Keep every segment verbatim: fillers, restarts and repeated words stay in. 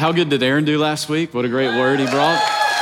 How good did Aaron do last week? What a great word he brought.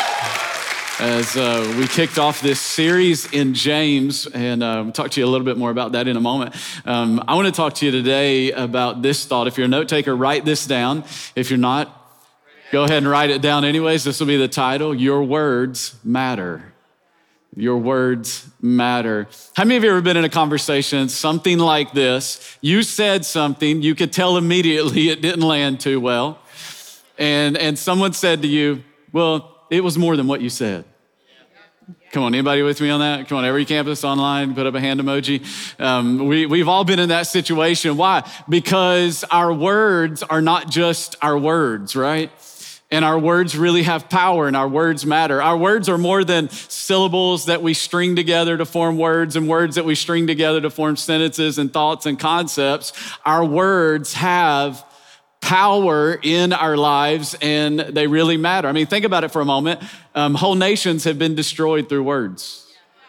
As uh, we kicked off this series in James, and uh, we'll talk to you a little bit more about that in a moment. Um, I want to talk to you today about this thought. If you're a note taker, write this down. If you're not, go ahead and write it down anyways. This will be the title, Your Words Matter. Your words matter. How many of you have ever been in a conversation, something like this? You said something, you could tell immediately it didn't land too well. And, and someone said to you, well, it was more than what you said. Come on, anybody with me on that? Come on, every campus online, put up a hand emoji. Um, we, we've all been in that situation. Why? Because our words are not just our words, right? And our words really have power and our words matter. Our words are more than syllables that we string together to form words and words that we string together to form sentences and thoughts and concepts. Our words have power in our lives and they really matter. I mean, think about it for a moment. Um, whole nations have been destroyed through words.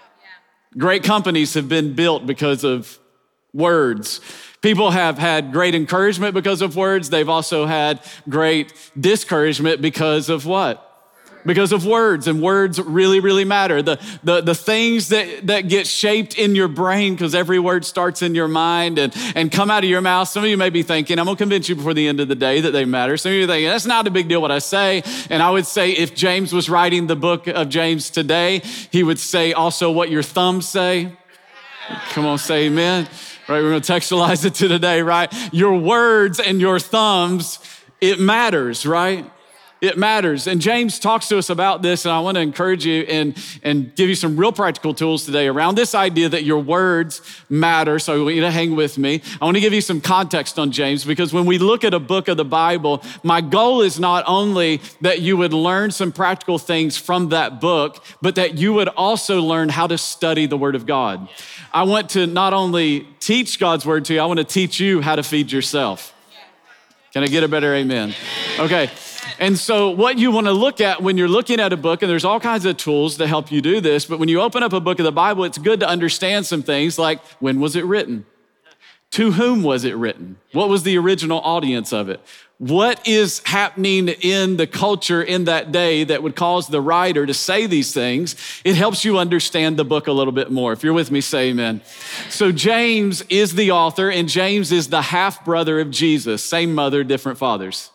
Great companies have been built because of words. People have had great encouragement because of words. They've also had great discouragement because of what? Because of words, and words really, really matter. The, the, the things that, that get shaped in your brain, because every word starts in your mind and, and come out of your mouth. Some of you may be thinking, I'm gonna convince you before the end of the day that they matter. Some of you are thinking, that's not a big deal what I say. And I would say if James was writing the book of James today, he would say also what your thumbs say. Come on, say amen. Right, we're gonna textualize it to today, right? Your words and your thumbs, it matters, right? It matters. And James talks to us about this, and I want to encourage you and, and give you some real practical tools today around this idea that your words matter. So I want you to hang with me. I want to give you some context on James, because when we look at a book of the Bible, my goal is not only that you would learn some practical things from that book, but that you would also learn how to study the Word of God. I want to not only teach God's Word to you, I want to teach you how to feed yourself. Can I get a better amen? Okay. And so what you want to look at when you're looking at a book, and there's all kinds of tools to help you do this, but when you open up a book of the Bible, it's good to understand some things like, when was it written? To whom was it written? What was the original audience of it? What is happening in the culture in that day that would cause the writer to say these things? It helps you understand the book a little bit more. If you're with me, say amen. So James is the author, and James is the half-brother of Jesus. Same mother, different fathers.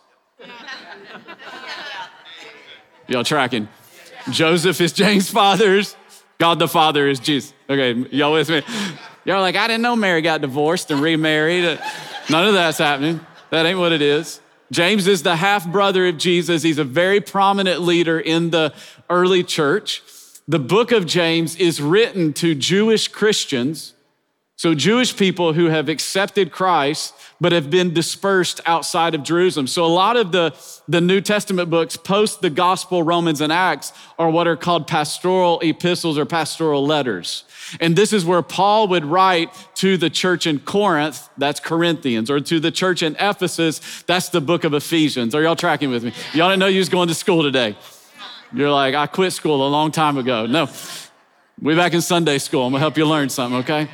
Y'all tracking? Joseph is James' father's. God the Father is Jesus. Okay, y'all with me? Y'all are like, I didn't know Mary got divorced and remarried. None of that's happening. That ain't what it is. James is the half-brother of Jesus. He's a very prominent leader in the early church. The book of James is written to Jewish Christians, so Jewish people who have accepted Christ but have been dispersed outside of Jerusalem. So a lot of the, the New Testament books post the Gospel, Romans, and Acts are what are called pastoral epistles or pastoral letters. And this is where Paul would write to the church in Corinth, that's Corinthians, or to the church in Ephesus, that's the book of Ephesians. Are y'all tracking with me? Y'all didn't know you was going to school today. You're like, I quit school a long time ago. No, we're back in Sunday school. I'm gonna help you learn something, okay?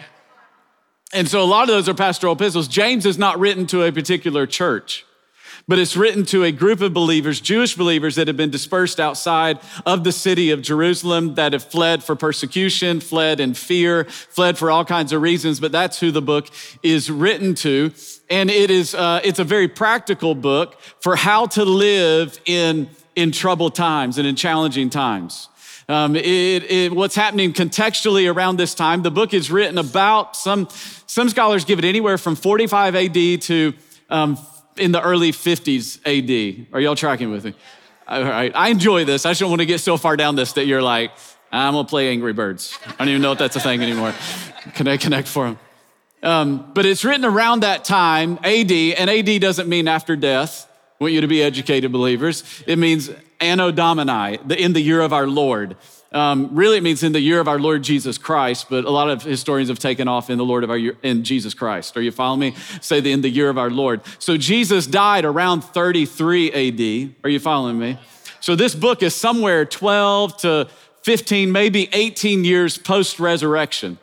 And so a lot of those are pastoral epistles. James is not written to a particular church, but it's written to a group of believers, Jewish believers that have been dispersed outside of the city of Jerusalem, that have fled for persecution, fled in fear, fled for all kinds of reasons, but that's who the book is written to. And it is, uh, it's a very practical book for how to live in, in troubled times and in challenging times. Um, it, it, what's happening contextually around this time, the book is written about, some, some scholars give it anywhere from forty-five A D to um, in the early fifties A D. Are y'all tracking with me? All right, I enjoy this. I just don't want to get so far down this that you're like, I'm gonna play Angry Birds. I don't even know if that's a thing anymore. Connect, connect for them. Um, but it's written around that time, A D, and A D doesn't mean after death. I want you to be educated believers. It means Anno Domini, the, in the year of our Lord. Um, really, it means in the year of our Lord Jesus Christ, but a lot of historians have taken off in the Lord of our year, in Jesus Christ. Are you following me? Say the in the year of our Lord. So Jesus died around thirty-three A D. Are you following me? So this book is somewhere twelve to fifteen, maybe eighteen years post-resurrection.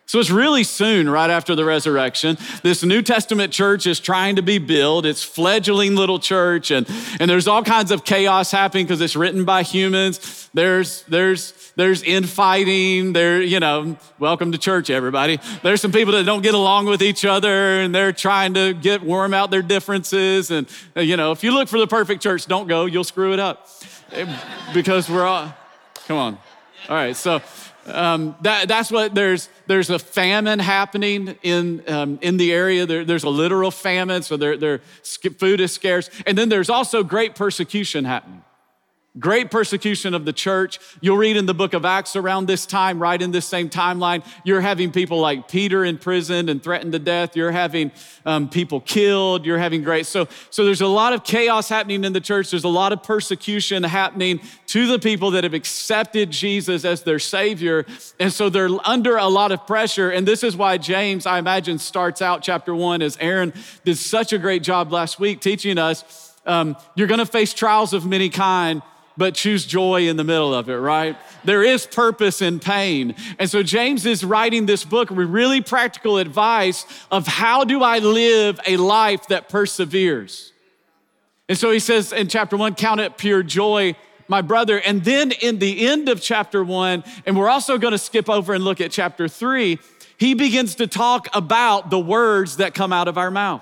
So it's really soon, right after the resurrection. This New Testament church is trying to be built. It's fledgling little church, and, and there's all kinds of chaos happening because it's written by humans. There's there's there's infighting. There, you know, welcome to church, everybody. There's some people that don't get along with each other, and they're trying to get worm out their differences. And you know, if you look for the perfect church, don't go. You'll screw it up because we're all. Come on. All right, so. Um, that, that's what there's, there's a famine happening in, um, in the area. There, there's a literal famine, so there, there, food is scarce. And then there's also great persecution happening. Great persecution of the church. You'll read in the book of Acts around this time, right in this same timeline, you're having people like Peter in prison and threatened to death. You're having um, people killed. You're having great, so, so there's a lot of chaos happening in the church. There's a lot of persecution happening to the people that have accepted Jesus as their Savior. And so they're under a lot of pressure. And this is why James, I imagine, starts out chapter one, as Aaron did such a great job last week teaching us, um, you're gonna face trials of many kind, but choose joy in the middle of it, right? There is purpose in pain. And so James is writing this book with really practical advice of how do I live a life that perseveres? And so he says in chapter one, count it pure joy, my brother. And then in the end of chapter one, and we're also gonna skip over and look at chapter three, he begins to talk about the words that come out of our mouth.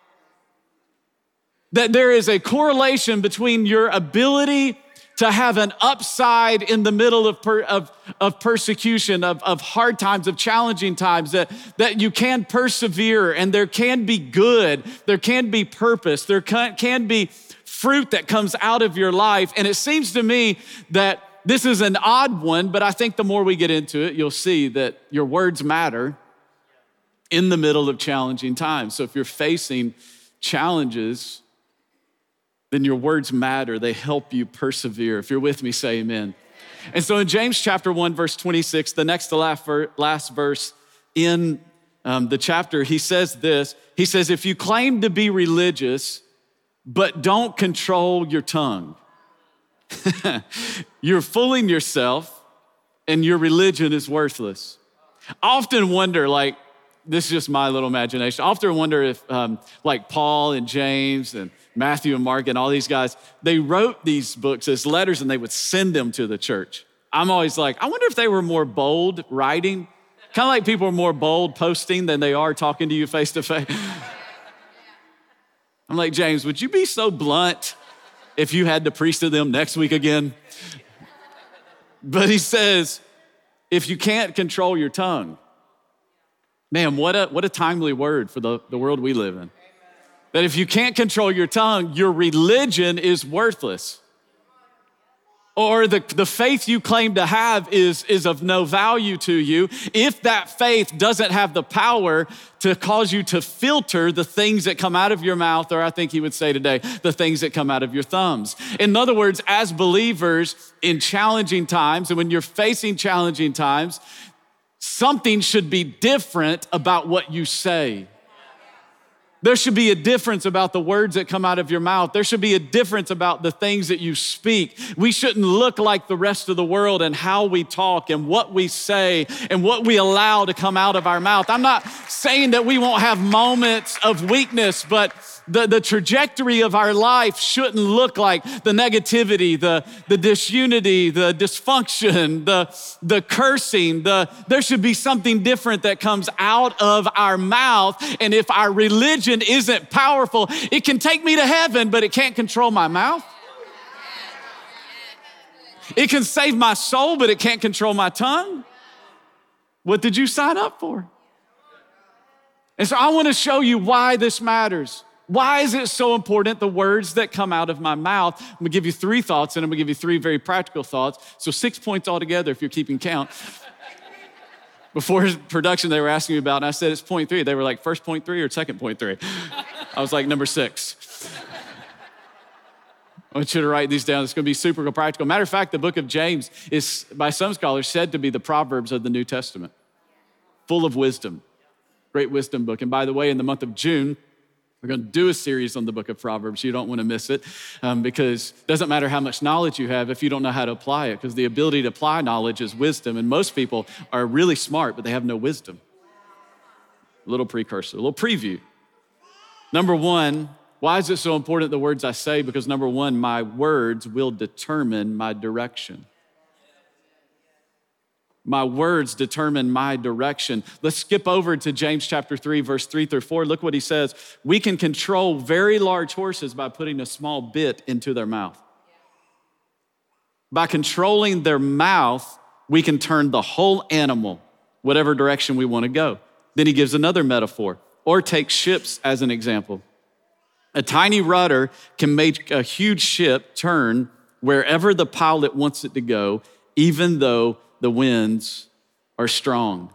That there is a correlation between your ability to have an upside in the middle of, per, of, of persecution, of, of hard times, of challenging times, that, that you can persevere and there can be good, there can be purpose, there can, can be fruit that comes out of your life. And it seems to me that this is an odd one, but I think the more we get into it, you'll see that your words matter in the middle of challenging times. So if you're facing challenges, then your words matter. They help you persevere. If you're with me, say amen. And so in James chapter one, verse twenty-six, the next to last, last verse in um, the chapter, he says this. He says, if you claim to be religious, but don't control your tongue, you're fooling yourself and your religion is worthless. I often wonder, like, this is just my little imagination. I often wonder if um, like Paul and James and Matthew and Mark and all these guys, they wrote these books as letters and they would send them to the church. I'm always like, I wonder if they were more bold writing, kind of like people are more bold posting than they are talking to you face to face. I'm like, James, would you be so blunt if you had to preach to them next week again? But he says, if you can't control your tongue, man, what a, what a timely word for the, the world we live in. That if you can't control your tongue, your religion is worthless. Or the, the faith you claim to have is, is of no value to you if that faith doesn't have the power to cause you to filter the things that come out of your mouth, or I think he would say today, the things that come out of your thumbs. In other words, as believers in challenging times, and when you're facing challenging times, something should be different about what you say. There should be a difference about the words that come out of your mouth. There should be a difference about the things that you speak. We shouldn't look like the rest of the world in how we talk and what we say and what we allow to come out of our mouth. I'm not saying that we won't have moments of weakness, but the, the trajectory of our life shouldn't look like the negativity, the, the disunity, the dysfunction, the, the cursing. The, there should be something different that comes out of our mouth. And if our religion isn't powerful, it can take me to heaven, but it can't control my mouth. It can save my soul, but it can't control my tongue. What did you sign up for? And so I want to show you why this matters. Why is it so important, the words that come out of my mouth? I'm gonna give you three thoughts, and I'm gonna give you three very practical thoughts. So six points altogether if you're keeping count. Before production, they were asking me about, and I said it's point three. They were like, first point three or second point three? I was like, number six. I want you to write these down. It's gonna be super practical. Matter of fact, the book of James is, by some scholars, said to be the Proverbs of the New Testament. Full of wisdom, great wisdom book. And by the way, in the month of June, we're gonna do a series on the book of Proverbs. You don't wanna miss it um, because it doesn't matter how much knowledge you have if you don't know how to apply it, because the ability to apply knowledge is wisdom. And most people are really smart, but they have no wisdom. a little precursor, a little preview. Number one, why is it so important, the words I say? Because number one, my words will determine my direction. My words determine my direction. Let's skip over to James chapter three, verse three through four. Look what he says. We can control very large horses by putting a small bit into their mouth. By controlling their mouth, we can turn the whole animal whatever direction we want to go. Then he gives another metaphor, or take ships as an example. A tiny rudder can make a huge ship turn wherever the pilot wants it to go, even though the winds are strong.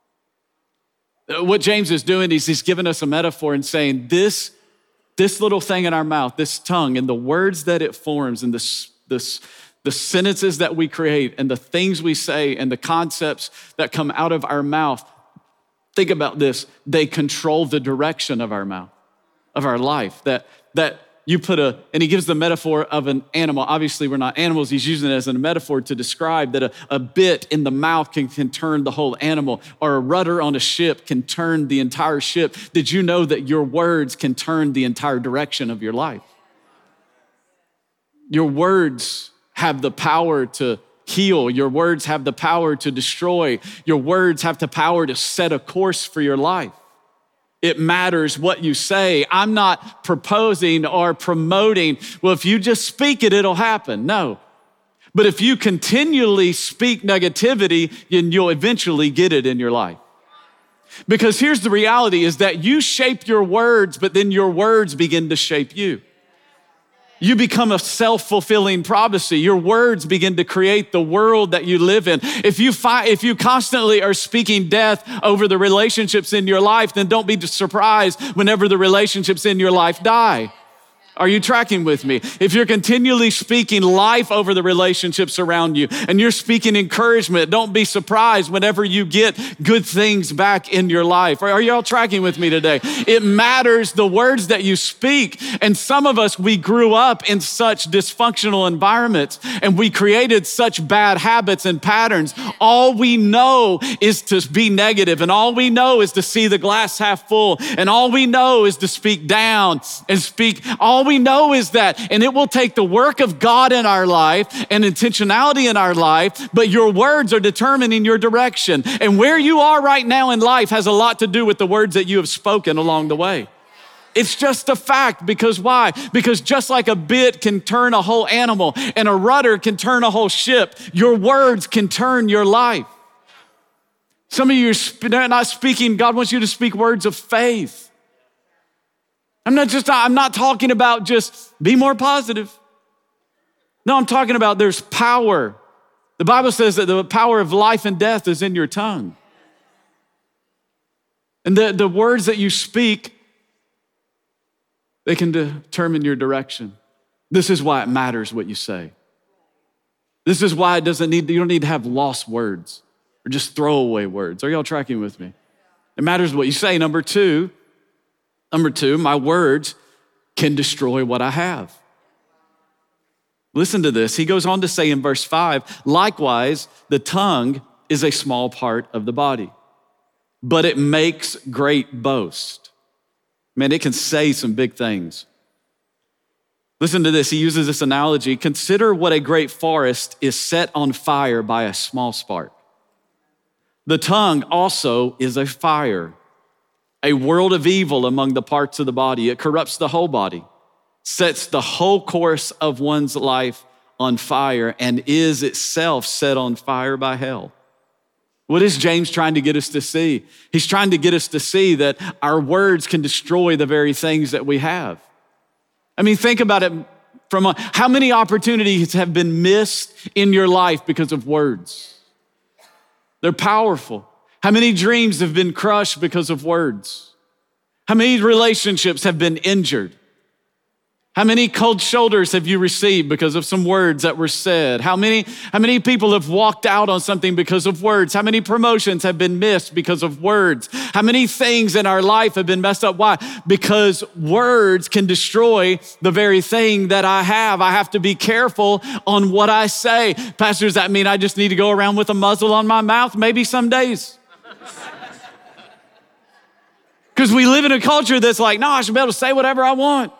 What James is doing is he's giving us a metaphor and saying this, this little thing in our mouth, this tongue, and the words that it forms, and this, this, the sentences that we create, and the things we say, and the concepts that come out of our mouth, think about this, they control the direction of our mouth, of our life. That, that you put a, and he gives the metaphor of an animal. Obviously, we're not animals. He's using it as a metaphor to describe that a, a bit in the mouth can, can turn the whole animal, or a rudder on a ship can turn the entire ship. Did you know that your words can turn the entire direction of your life? Your words have the power to heal. Your words have the power to destroy. Your words have the power to set a course for your life. It matters what you say. I'm not proposing or promoting, well, if you just speak it, it'll happen. No. But if you continually speak negativity, then you'll eventually get it in your life. Because here's the reality is that you shape your words, but then your words begin to shape you. You become a self-fulfilling prophecy. Your words begin to create the world that you live in. If you find, if you constantly are speaking death over the relationships in your life, then don't be surprised whenever the relationships in your life die. Are you tracking with me? If you're continually speaking life over the relationships around you and you're speaking encouragement, don't be surprised whenever you get good things back in your life. Are y'all tracking with me today? It matters the words that you speak. And some of us, we grew up in such dysfunctional environments and we created such bad habits and patterns. All we know is to be negative, and all we know is to see the glass half full, and all we know is to speak down and speak. All we know is that, and it will take the work of God in our life and intentionality in our life, but your words are determining your direction. And where you are right now in life has a lot to do with the words that you have spoken along the way. It's just a fact. Because why? Because just like a bit can turn a whole animal and a rudder can turn a whole ship, your words can turn your life. Some of you are not speaking, God wants you to speak words of faith. I'm not just, I'm not talking about just be more positive. No, I'm talking about there's power. The Bible says that the power of life and death is in your tongue. And the, the words that you speak, they can determine your direction. This is why it matters what you say. This is why it doesn't need, you don't need to have lost words or just throwaway words. Are y'all tracking with me? It matters what you say. Number two, Number two, my words can destroy what I have. Listen to this. He goes on to say in verse five, likewise, the tongue is a small part of the body, but it makes great boast. Man, it can say some big things. Listen to this. He uses this analogy. Consider what a great forest is set on fire by a small spark. The tongue also is a fire, a world of evil among the parts of the body. It corrupts the whole body, sets the whole course of one's life on fire, and is itself set on fire by hell. What is James trying to get us to see? He's trying to get us to see that our words can destroy the very things that we have. I mean, think about it from a, how many opportunities have been missed in your life because of words? They're powerful. How many dreams have been crushed because of words? How many relationships have been injured? How many cold shoulders have you received because of some words that were said? How many, how many people have walked out on something because of words? How many promotions have been missed because of words? How many things in our life have been messed up? Why? Because words can destroy the very thing that I have. I have to be careful on what I say. Pastor, does that mean I just need to go around with a muzzle on my mouth? Maybe some days. Because we live in a culture that's like, no, I should be able to say whatever I want.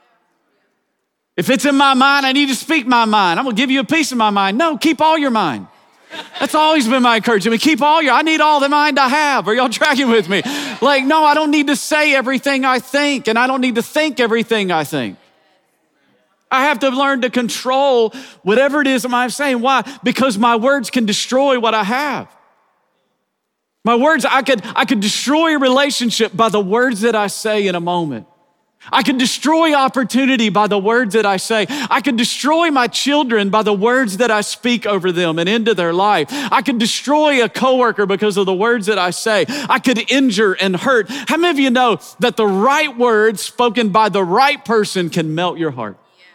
If it's in my mind, I need to speak my mind. I'm gonna give you a piece of my mind. No, keep all your mind. That's always been my encouragement. Keep all your, I need all the mind I have. Are y'all tracking with me? Like, no, I don't need to say everything I think, and I don't need to think everything I think. I have to learn to control whatever it is I'm saying. Why? Because my words can destroy what I have. My words, I could, I could destroy a relationship by the words that I say in a moment. I could destroy opportunity by the words that I say. I could destroy my children by the words that I speak over them and into their life. I could destroy a coworker because of the words that I say. I could injure and hurt. How many of you know that the right words spoken by the right person can melt your heart?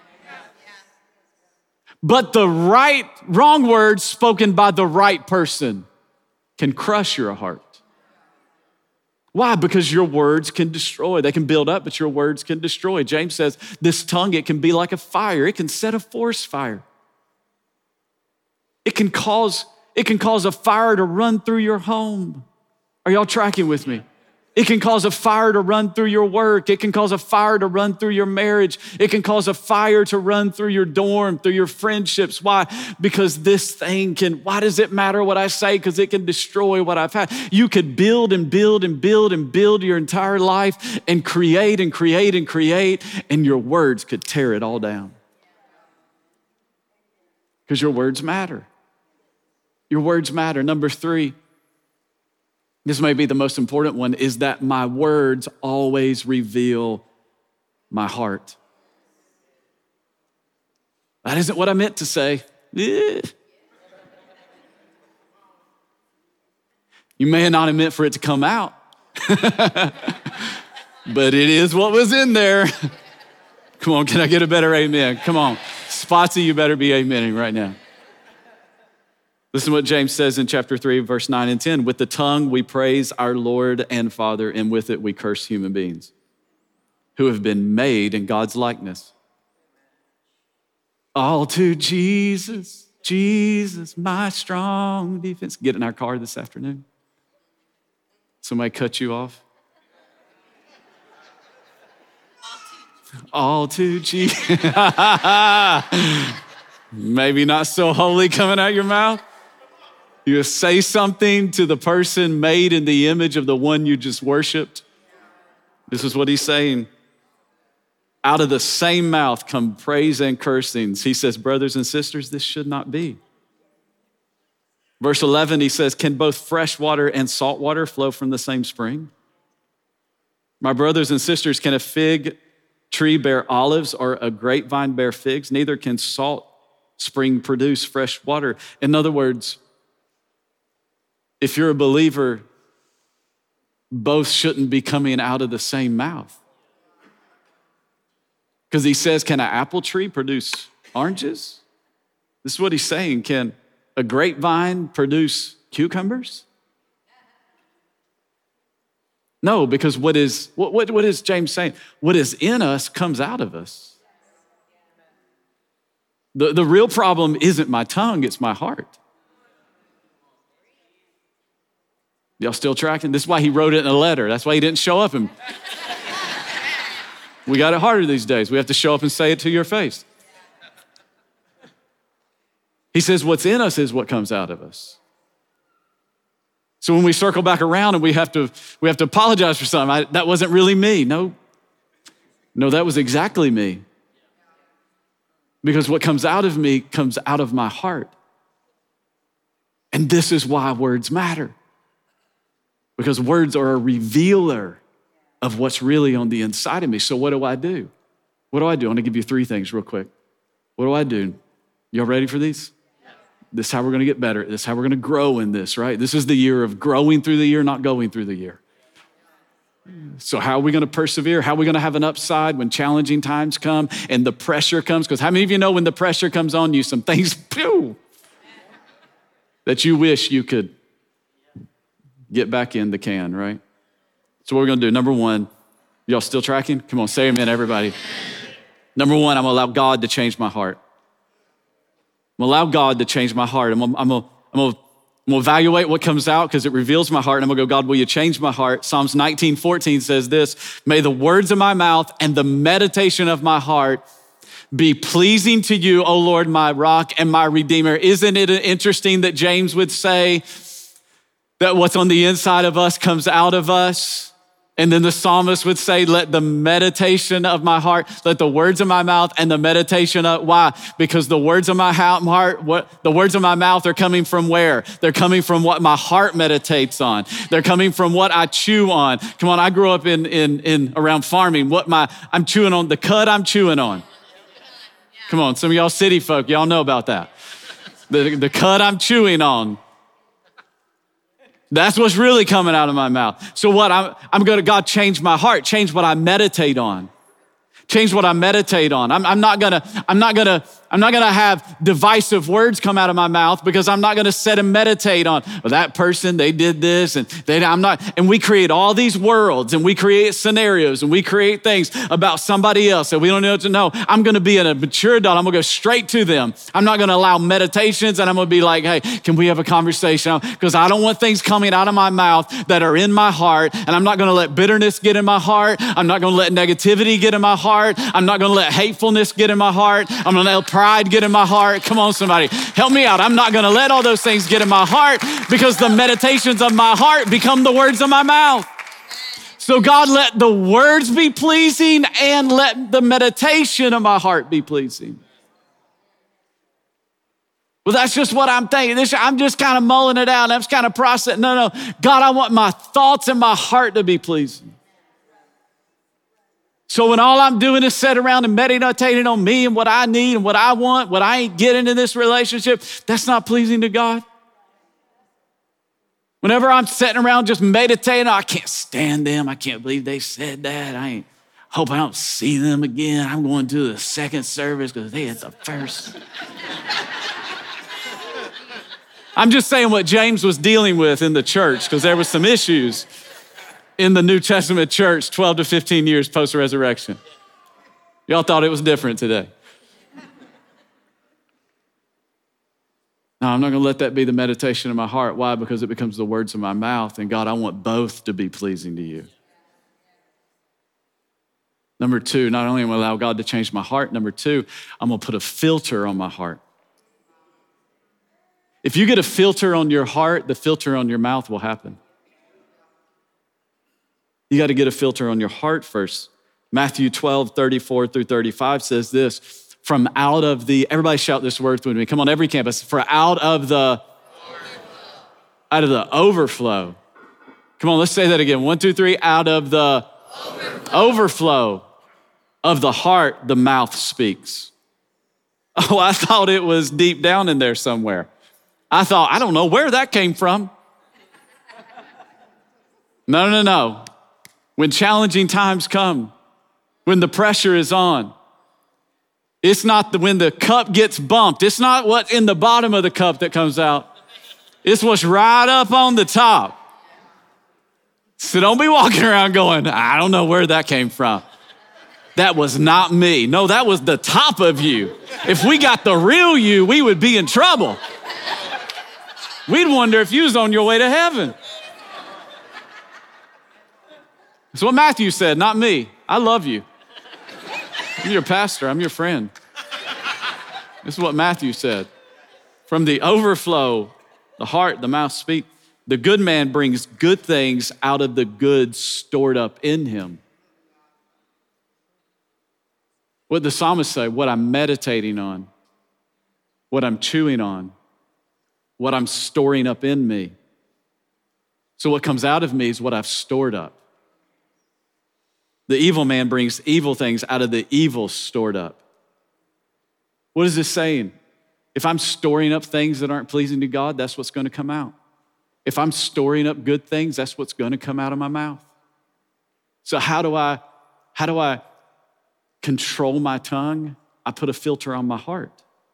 But the right, wrong words spoken by the right person can crush your heart. Why? Because your words can destroy. They can build up, but your words can destroy. James says, this tongue, it can be like a fire. It can set a forest fire. It can cause, it can cause a fire to run through your home. Are y'all tracking with me? It can cause a fire to run through your work. It can cause a fire to run through your marriage. It can cause a fire to run through your dorm, through your friendships. Why? Because this thing can, why does it matter what I say? Because it can destroy what I've had. You could build and build and build and build your entire life and create and create and create, and your words could tear it all down. Because your words matter. Your words matter. Number three, this may be the most important one, is that my words always reveal my heart. That isn't what I meant to say. Eh. You may not have meant for it to come out, but it is what was in there. Come on, can I get a better amen? Come on. Spotsy, you better be amening right now. Listen to what James says in chapter three, verse nine and ten. With the tongue we praise our Lord and Father, and with it we curse human beings who have been made in God's likeness. All to Jesus, Jesus, my strong defense. Get in our car this afternoon. Somebody cut you off. All to Jesus. Maybe not so holy coming out your mouth. You say something to the person made in the image of the one you just worshiped. This is what he's saying. Out of the same mouth come praise and cursings. He says, brothers and sisters, this should not be. Verse eleven, he says, can both fresh water and salt water flow from the same spring? My brothers and sisters, can a fig tree bear olives or a grapevine bear figs? Neither can salt spring produce fresh water. In other words, if you're a believer, both shouldn't be coming out of the same mouth. Because he says, can an apple tree produce oranges? This is what he's saying. Can a grapevine produce cucumbers? No, because what is what, what, what is James saying? What is in us comes out of us. The, the real problem isn't my tongue, it's my heart. Y'all still tracking? This is why he wrote it in a letter. That's why he didn't show up. And we got it harder these days. We have to show up and say it to your face. He says what's in us is what comes out of us. So when we circle back around and we have to, we have to apologize for something, I, that wasn't really me. No, no, that was exactly me. Because what comes out of me comes out of my heart. And this is why words matter. Because words are a revealer of what's really on the inside of me. So what do I do? What do I do? I'm gonna give you three things real quick. What do I do? Y'all ready for these? This is how we're gonna get better. This is how we're gonna grow in this, right? This is the year of growing through the year, not going through the year. So how are we gonna persevere? How are we gonna have an upside when challenging times come and the pressure comes? Because how many of you know when the pressure comes on you, some things, pew, that you wish you could get back in the can, right? So what we're gonna do, number one, y'all still tracking? Come on, say amen, everybody. Number one, I'm gonna allow God to change my heart. I'm gonna allow God to change my heart. I'm gonna, I'm gonna, I'm gonna I'm gonna evaluate what comes out because it reveals my heart. And I'm gonna go, God, will you change my heart? Psalms nineteen fourteen says this, may the words of my mouth and the meditation of my heart be pleasing to you, O Lord, my rock and my redeemer. Isn't it interesting that James would say that what's on the inside of us comes out of us? And then the psalmist would say, let the meditation of my heart, let the words of my mouth and the meditation of, why? Because the words of my heart, what the words of my mouth are coming from where? They're coming from what my heart meditates on. They're coming from what I chew on. Come on, I grew up in, in, in around farming. What my, I'm chewing on, the cud I'm chewing on. Come on, some of y'all city folk, y'all know about that. The, the cud I'm chewing on. That's what's really coming out of my mouth. So what, I'm, I'm gonna, God, change my heart, change what I meditate on. Change what I meditate on. I'm, I'm not gonna, I'm not gonna, I'm not gonna have divisive words come out of my mouth because I'm not gonna sit and meditate on, well, that person, they did this and they, I'm not, and we create all these worlds and we create scenarios and we create things about somebody else that we don't know what to know. I'm gonna be a mature adult. I'm gonna go straight to them. I'm not gonna allow meditations and I'm gonna be like, hey, can we have a conversation? Because I don't want things coming out of my mouth that are in my heart, and I'm not gonna let bitterness get in my heart. I'm not gonna let negativity get in my heart. I'm not gonna let hatefulness get in my heart. I'm gonna let pride get in my heart. Come on, somebody, help me out. I'm not gonna let all those things get in my heart because the meditations of my heart become the words of my mouth. So God, let the words be pleasing and let the meditation of my heart be pleasing. Well, that's just what I'm thinking. This, I'm just kind of mulling it out. I'm just kind of processing. No, no, God, I want my thoughts and my heart to be pleasing. So when all I'm doing is sit around and meditating on me and what I need and what I want, what I ain't getting in this relationship, that's not pleasing to God. Whenever I'm sitting around just meditating, oh, I can't stand them. I can't believe they said that. I ain't, hope I don't see them again. I'm going to the second service because they had the first. I'm just saying what James was dealing with in the church because there was some issues in the New Testament church twelve to fifteen years post-resurrection. Y'all thought it was different today. No, I'm not gonna let that be the meditation of my heart. Why? Because it becomes the words of my mouth. And God, I want both to be pleasing to you. Number two, not only am I allow God to change my heart, number two, I'm gonna put a filter on my heart. If you get a filter on your heart, the filter on your mouth will happen. You got to get a filter on your heart first. Matthew twelve, thirty-four through thirty-five says this, from out of the, everybody shout this word with me. Come on, every campus. For out of the, overflow. out of the overflow. Come on, let's say that again. One, two, three. Out of the overflow, overflow of the heart, the mouth speaks. Oh, I thought it was deep down in there somewhere. I thought, I don't know where that came from. No, no, no. When challenging times come, when the pressure is on, it's not the, when the cup gets bumped, it's not what's in the bottom of the cup that comes out. It's what's right up on the top. So don't be walking around going, I don't know where that came from. That was not me. No, that was the top of you. If we got the real you, we would be in trouble. We'd wonder if you was on your way to heaven. That's what Matthew said, not me. I love you. I'm your pastor, I'm your friend. This is what Matthew said. From the overflow, the heart, the mouth speak. The good man brings good things out of the good stored up in him. What the psalmist say, what I'm meditating on, what I'm chewing on, what I'm storing up in me. So what comes out of me is what I've stored up. The evil man brings evil things out of the evil stored up. What is this saying? If I'm storing up things that aren't pleasing to God, that's what's going to come out. If I'm storing up good things, that's what's going to come out of my mouth. So how do I, how do I control my tongue? I put a filter on my heart.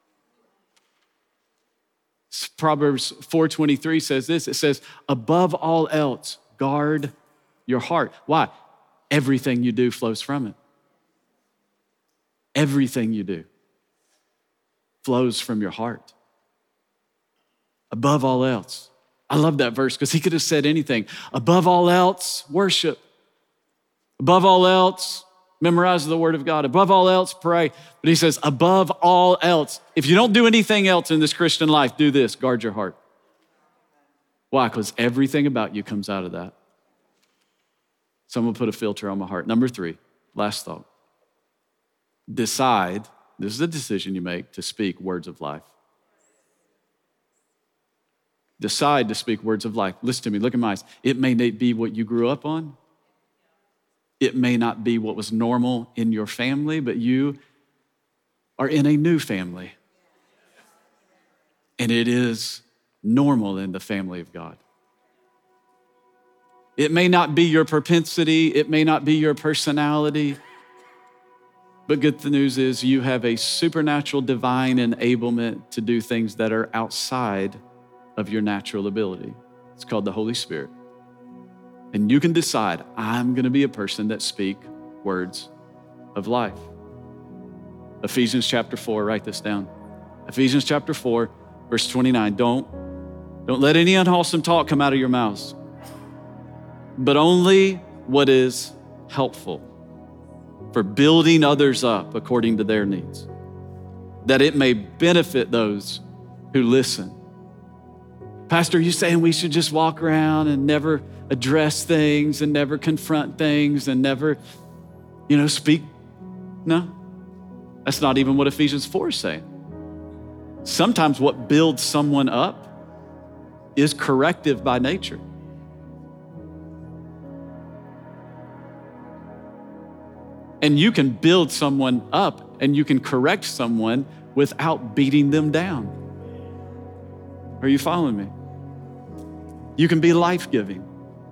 Proverbs four twenty-three says this. It says, above all else, guard your heart. Why? Everything you do flows from it. Everything you do flows from your heart. Above all else. I love that verse because he could have said anything. Above all else, worship. Above all else, memorize the word of God. Above all else, pray. But he says, above all else, if you don't do anything else in this Christian life, do this, guard your heart. Why? Because everything about you comes out of that. Someone put a filter on my heart. Number three, last thought. Decide, this is a decision you make, to speak words of life. Decide to speak words of life. Listen to me, look in my eyes. It may not be what you grew up on. It may not be what was normal in your family, but you are in a new family. And it is normal in the family of God. It may not be your propensity, it may not be your personality, but good news is you have a supernatural divine enablement to do things that are outside of your natural ability. It's called the Holy Spirit. And you can decide, I'm gonna be a person that speak words of life. Ephesians chapter four, write this down. Ephesians chapter four, verse twenty-nine, don't, don't let any unwholesome talk come out of your mouths, but only what is helpful for building others up according to their needs, that it may benefit those who listen. Pastor, are you saying we should just walk around and never address things and never confront things and never, you know, speak? No, that's not even what Ephesians four is saying. Sometimes what builds someone up is corrective by nature. And you can build someone up and you can correct someone without beating them down. Are you following me? You can be life-giving.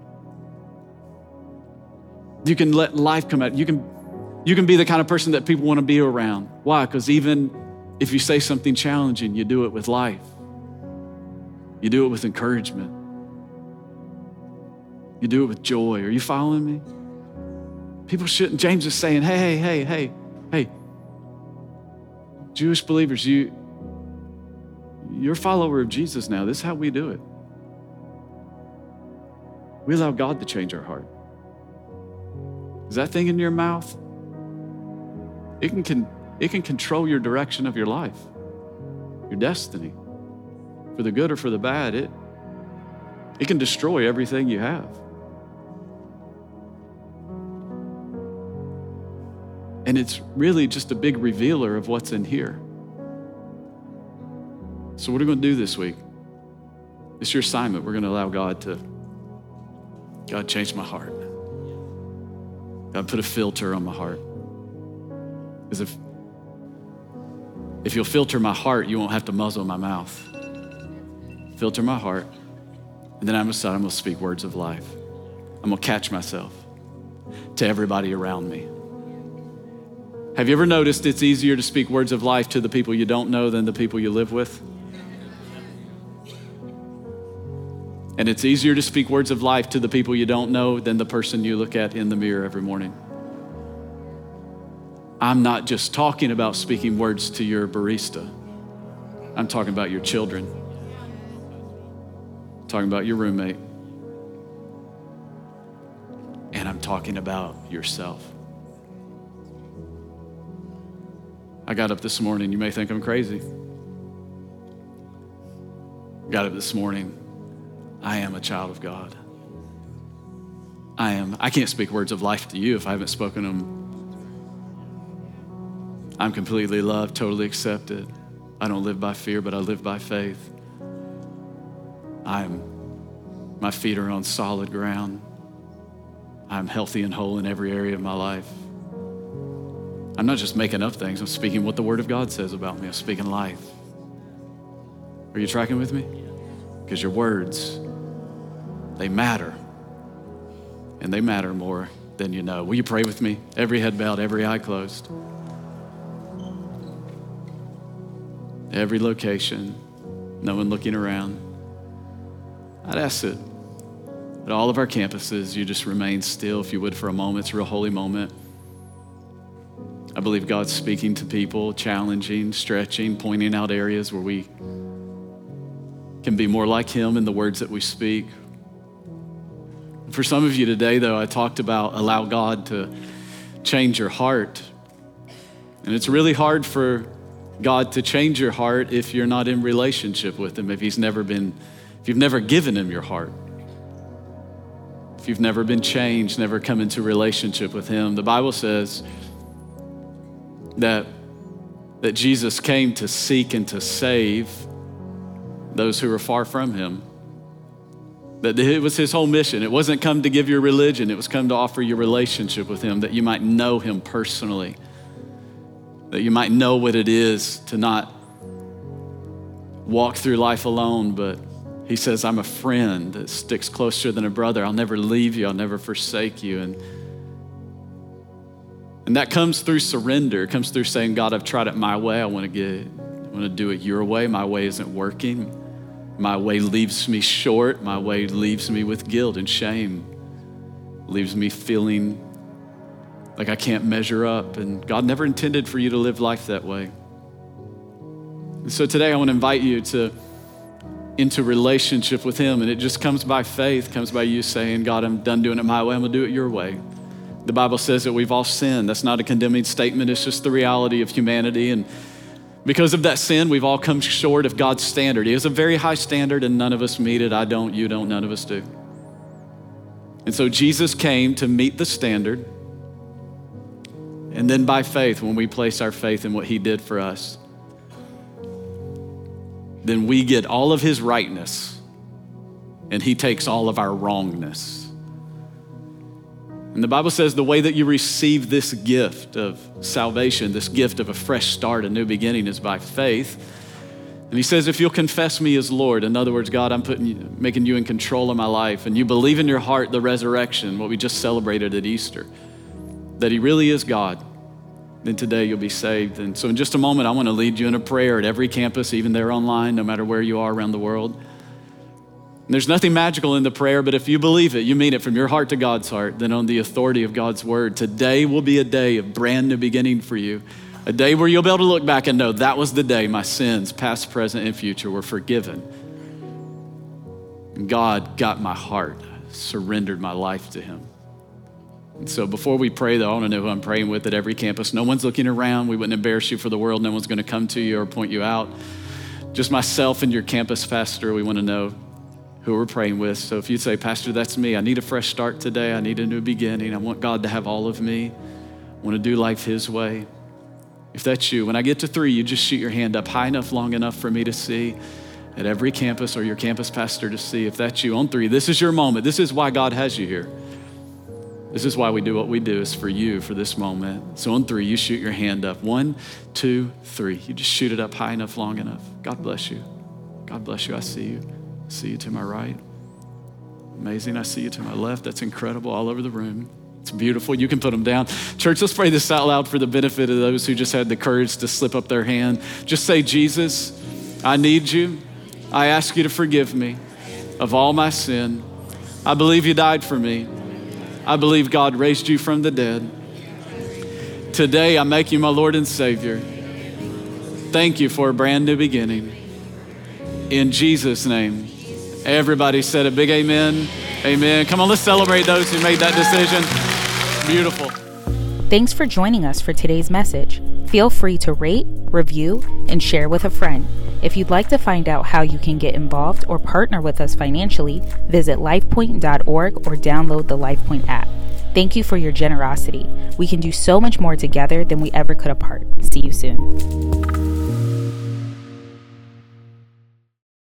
You can let life come out. You can, you can be the kind of person that people want to be around. Why? Because even if you say something challenging, you do it with life. You do it with encouragement. You do it with joy. Are you following me? People shouldn't, James is saying, hey, hey, hey, hey, hey, Jewish believers, you, you're a follower of Jesus now. This is how we do it. We allow God to change our heart. Is that thing in your mouth? It can, can, it can control your direction of your life, your destiny, for the good or for the bad. It, it can destroy everything you have. And it's really just a big revealer of what's in here. So what are we going to do this week? It's your assignment. We're going to allow God to, God, change my heart. God, put a filter on my heart. Because if, if you'll filter my heart, you won't have to muzzle my mouth. Filter my heart. And then I'm going to decide I'm going to speak words of life. I'm going to catch myself to everybody around me. Have you ever noticed it's easier to speak words of life to the people you don't know than the people you live with? And it's easier to speak words of life to the people you don't know than the person you look at in the mirror every morning. I'm not just talking about speaking words to your barista. I'm talking about your children. I'm talking about your roommate. And I'm talking about yourself. I got up this morning, you may think I'm crazy. Got up this morning, I am a child of God. I am, I can't speak words of life to you if I haven't spoken them. I'm completely loved, totally accepted. I don't live by fear, but I live by faith. I'm, my feet are on solid ground. I'm healthy and whole in every area of my life. I'm not just making up things. I'm speaking what the Word of God says about me. I'm speaking life. Are you tracking with me? Because your words, they matter. And they matter more than you know. Will you pray with me? Every head bowed, every eye closed. Every location, no one looking around. I'd ask that at all of our campuses, you just remain still, if you would, for a moment. It's a real holy moment. I believe God's speaking to people, challenging, stretching, pointing out areas where we can be more like him in the words that we speak. For some of you today, though, I talked about allow God to change your heart. And it's really hard for God to change your heart if you're not in relationship with him, if he's never been, if you've never given him your heart. If you've never been changed, never come into relationship with him. The Bible says that, that Jesus came to seek and to save those who are far from him. That it was his whole mission. It wasn't come to give you a religion. It was come to offer you a relationship with him, that you might know him personally, that you might know what it is to not walk through life alone, but he says, I'm a friend that sticks closer than a brother. I'll never leave you. I'll never forsake you. And, and that comes through surrender. It comes through saying, God, I've tried it my way. I want to get, I want to do it your way. My way isn't working. My way leaves me short. My way leaves me with guilt and shame. Leaves me feeling like I can't measure up. And God never intended for you to live life that way. And so today I want to invite you to into relationship with him. And it just comes by faith, comes by you saying, God, I'm done doing it my way. I'm gonna do it your way. The Bible says that we've all sinned. That's not a condemning statement. It's just the reality of humanity. And because of that sin, we've all come short of God's standard. He has a very high standard and none of us meet it. I don't, you don't, none of us do. And so Jesus came to meet the standard. And then by faith, when we place our faith in what he did for us, then we get all of his rightness and he takes all of our wrongness. And the Bible says the way that you receive this gift of salvation, this gift of a fresh start, a new beginning, is by faith. And he says, if you'll confess me as Lord, in other words, God, I'm putting you, making you in control of my life, and you believe in your heart the resurrection, what we just celebrated at Easter, that he really is God, then today you'll be saved. And so in just a moment, I want to lead you in a prayer at every campus, even there online, no matter where you are around the world. And there's nothing magical in the prayer, but if you believe it, you mean it from your heart to God's heart, then on the authority of God's word, today will be a day of brand new beginning for you. A day where you'll be able to look back and know that was the day my sins, past, present, and future, were forgiven. And God got my heart, surrendered my life to him. And so before we pray, though, I want to know who I'm praying with at every campus. No one's looking around. We wouldn't embarrass you for the world. No one's going to come to you or point you out. Just myself and your campus pastor, we want to know who we're praying with. So if you'd say, Pastor, that's me. I need a fresh start today. I need a new beginning. I want God to have all of me. I want to do life his way. If that's you, when I get to three, you just shoot your hand up high enough, long enough for me to see at every campus, or your campus pastor to see. If that's you, on three, this is your moment. This is why God has you here. This is why we do what we do, is for you, for this moment. So on three, you shoot your hand up. One, two, three. You just shoot it up high enough, long enough. God bless you. God bless you. I see you. I see you to my right. Amazing. I see you to my left. That's incredible. All over the room. It's beautiful. You can put them down. Church, let's pray this out loud for the benefit of those who just had the courage to slip up their hand. Just say, Jesus, I need you. I ask you to forgive me of all my sin. I believe you died for me. I believe God raised you from the dead. Today, I make you my Lord and Savior. Thank you for a brand new beginning. In Jesus' name. Everybody said a big amen. Amen. Come on, let's celebrate those who made that decision. Beautiful. Thanks for joining us for today's message. Feel free to rate, review, and share with a friend. If you'd like to find out how you can get involved or partner with us financially, visit lifepoint dot org or download the LifePoint app. Thank you for your generosity. We can do so much more together than we ever could apart. See you soon.